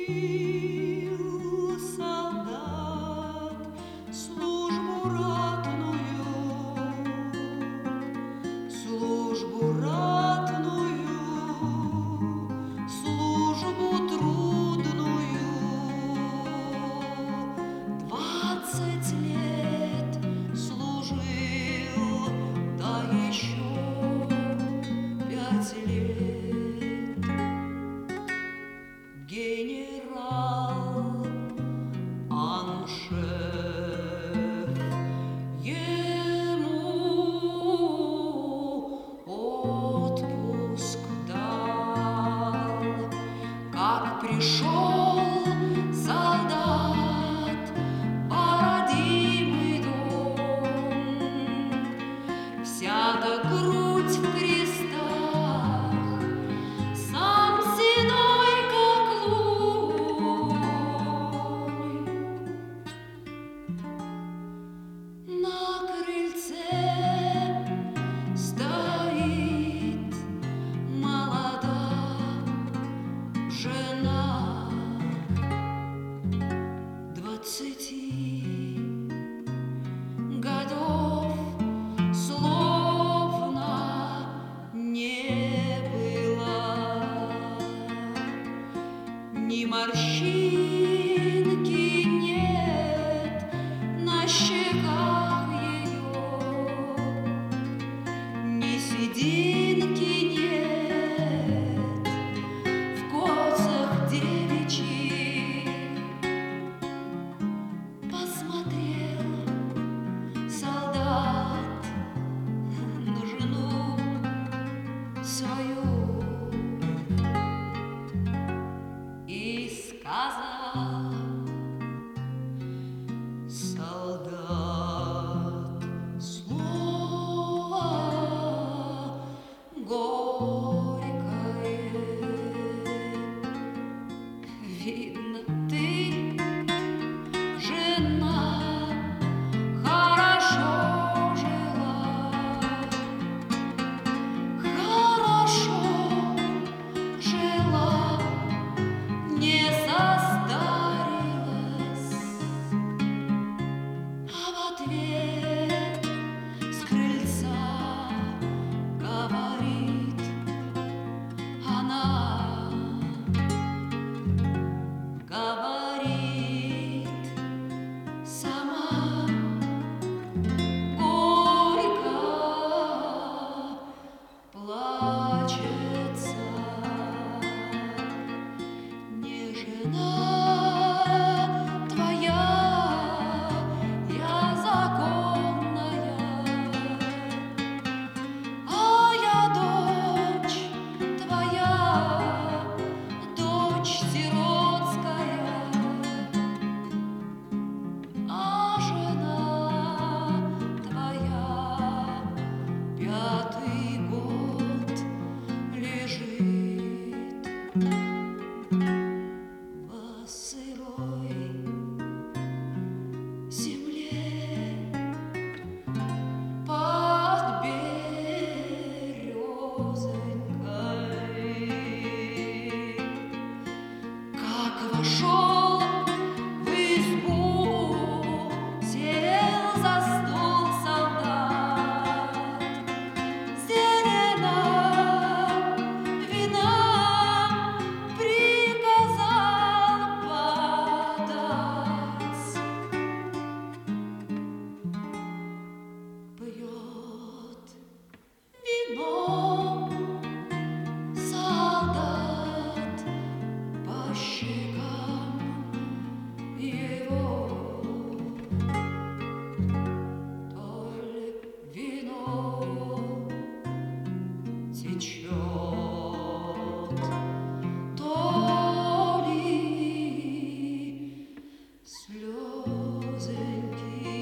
солдат службу ратную, службу ратную, службу трудную. 20 лет служил, да еще 5 лет. Генерал аншеф ему отпуск дал. Как пришел солдат в родимый дом, вся та грудь в крестах, сам седой как лунь. На крыльце стоит молодая жена 20 годов, словно не было ни морщинки нет на щеках ее, ни сединки нет в косах девичьих. Посмотрел солдат на жену свою и сказал: солдат, слово горькое, видно, ты, жена, хорошо жила, хорошо жила, не состарилась. А в ответ с крыльца говорит она, говорит сама горько плачется. Не жена твоя я законная, а я дочь твоя, дочь сиротская, а жена твоя 5-й год лежит во сырой земле под березонькой. Как вошел в избу, сел за стол солдат, зелена вина приказал подать. Пьет вино солдат по щекам его, то ли вино течет, то ли слезоньки.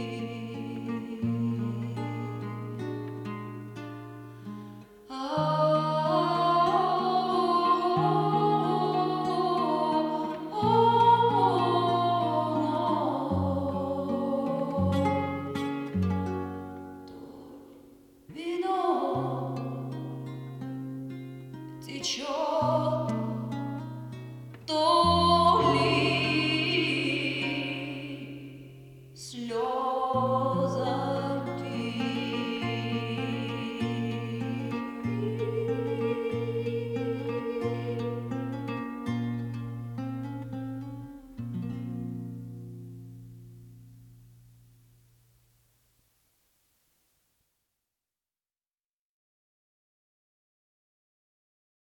течет, то